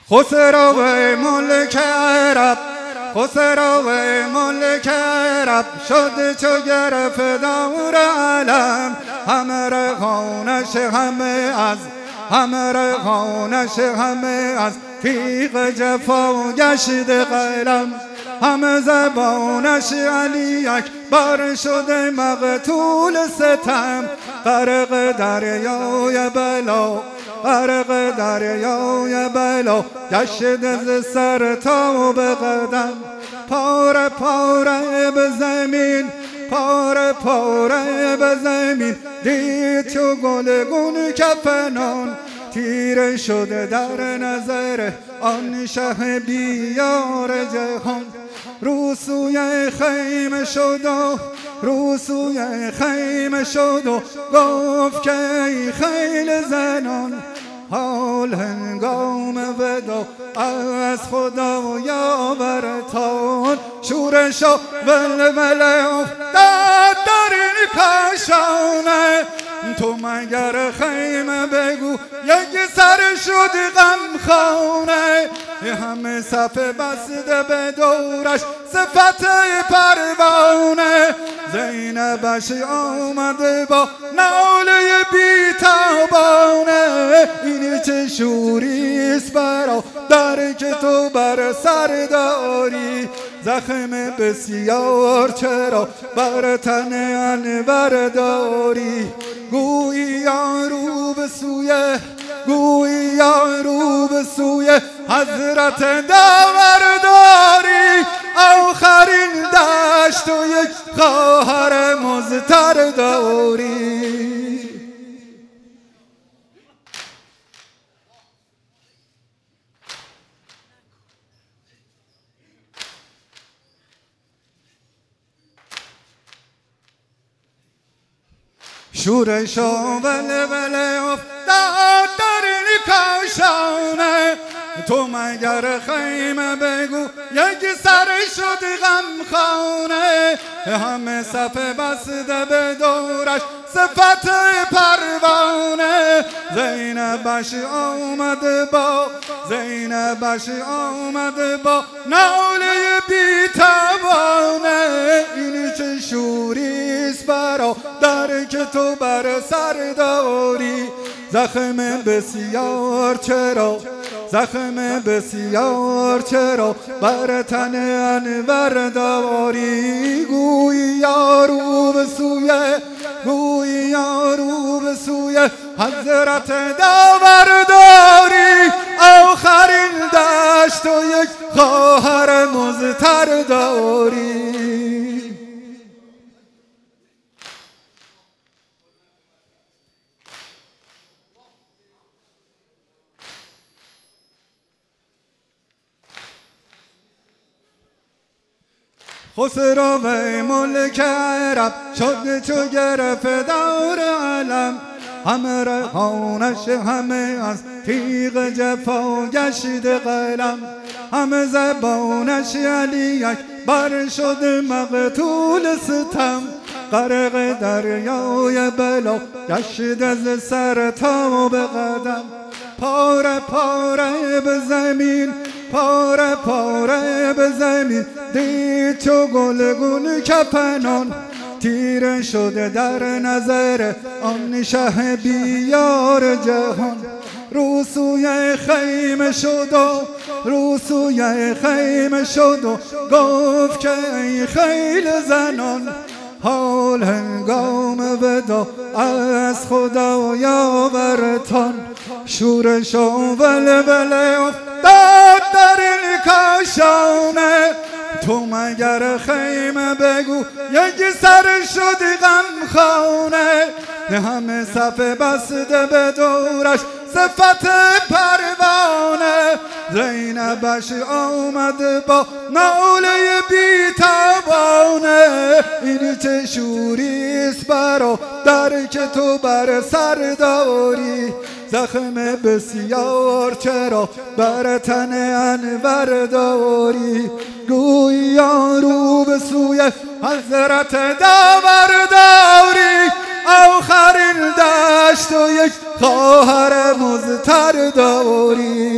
خسرو ملک عرب، خسرو ملک عرب شد چو گرفت دور علم. همه رهانش همه از تیغ جفا گشت قلم. همه زبانش علی اکبر شده مقتول ستم. غرق دریای بلا گشته ز سر تا به قدم. پاره پاره به زمین دید چو گلگون کفنان. تیره شده در نظر آن شه بیار جهان. رو سوی خیمه شد و گفت که ای خیل زنان. حال هنگام ودا از خدا و یاورتان. شورش و ولوله افتاد در این کاشانه. تو مگر خیمه بگو یک سر شد غمخانه. همه صف بسته به دورش صفت پروانه. زینبش آمده با ناله بیتابانه. این چه شوریست برادر که تو بر سر داری. زخم بسیار چرا بر تن انور داری. گویی رو به سوی حضرت داور داری. آخرین دشت و یک خواهر مضطر داری. شورش و ولوله افتاد در این کاشانه. تو مگر خیمه بگو یک سر شد غمخانه. همه صف بسته به دورش صفت پروانه. زینبش آمده با ناله بیتابانه. این چه شوریست برادر که تو بر سر داری. زخم بسیار چرا بر تن انور داری. گویی رو به سوی حضرت داور داری. آخرین دشت و یک خواهر مضطر داری. خسرو ملک عرب شد چو گرفت دور علم. همه رهانش همه از تیغ جفا گشت قلم. همه زبانش علی اکبر شد مقتول ستم. غرق دریای بلا گشت از سر تا به قدم. پاره پاره به زمین دید چو گلگون کفنان. تیره شده در نظر آن شه بیار جهان. رو سوی خیمه شد و گفت که ای خیل زنان. حال هنگام ودا از خدا و یاورتان. شورش و ولوله افتاد در این کاشانه. تو مگر خیمه بگو یک سر شد غمخانه. همه صف بسته به دورش صفت پروانه. زینبش آمده با ناله بیتابانه. این چه شوریست برادر که تو بر سر داری. زخم بسیار چرا بر تن انور داری. گویی رو به سوی حضرت داور داری. آخرین دشت و یک خواهر مضطر داری.